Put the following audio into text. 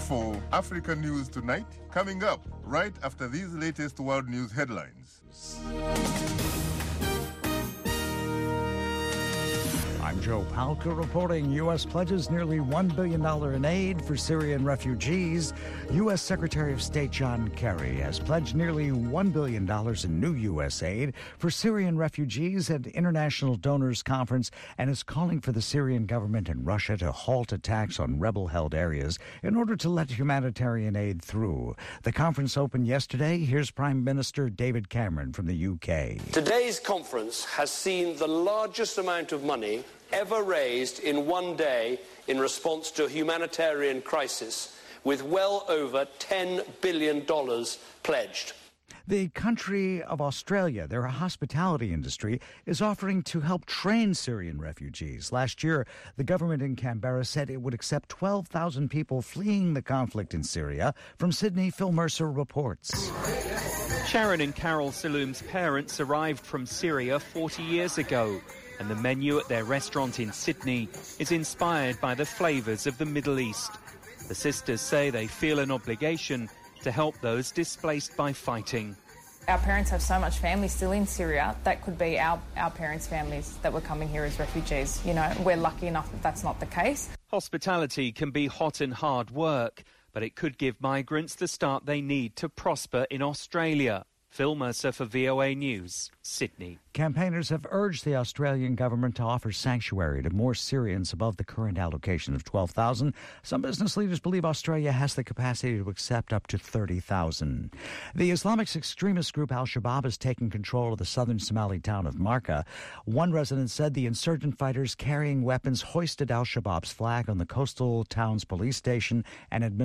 for Africa News Tonight, coming up right after these latest world news headlines. I'm Joe Palca reporting U.S. pledges nearly $1 billion in aid for Syrian refugees. U.S. Secretary of State John Kerry has pledged nearly $1 billion in new U.S. aid for Syrian refugees at International Donors Conference and is calling for the Syrian government and Russia to halt attacks on rebel-held areas in order to let humanitarian aid through. The conference opened yesterday. Here's Prime Minister David Cameron from the UK. Today's conference has seen the largest amount of money ever raised in one day in response to a humanitarian crisis, with well over $10 billion pledged. The country of Australia, their hospitality industry, is offering to help train Syrian refugees. Last year, the government in Canberra said it would accept 12,000 people fleeing the conflict in Syria. From Sydney, Phil Mercer reports. Sharon and Carol Saloom's parents arrived from Syria 40 years ago, and the menu at their restaurant in Sydney is inspired by the flavours of the Middle East. The sisters say they feel an obligation to help those displaced by fighting. Our parents have so much family still in Syria. That could be our parents' families that were coming here as refugees. You know, we're lucky enough that that's not the case. Hospitality can be hot and hard work, but it could give migrants the start they need to prosper in Australia. Phil Mercer for VOA News, Sydney. Campaigners have urged the Australian government to offer sanctuary to more Syrians above the current allocation of 12,000. Some business leaders believe Australia has the capacity to accept up to 30,000. The Islamic extremist group Al-Shabaab has taken control of the southern Somali town of Marka. One resident said the insurgent fighters carrying weapons hoisted Al-Shabaab's flag on the coastal town's police station and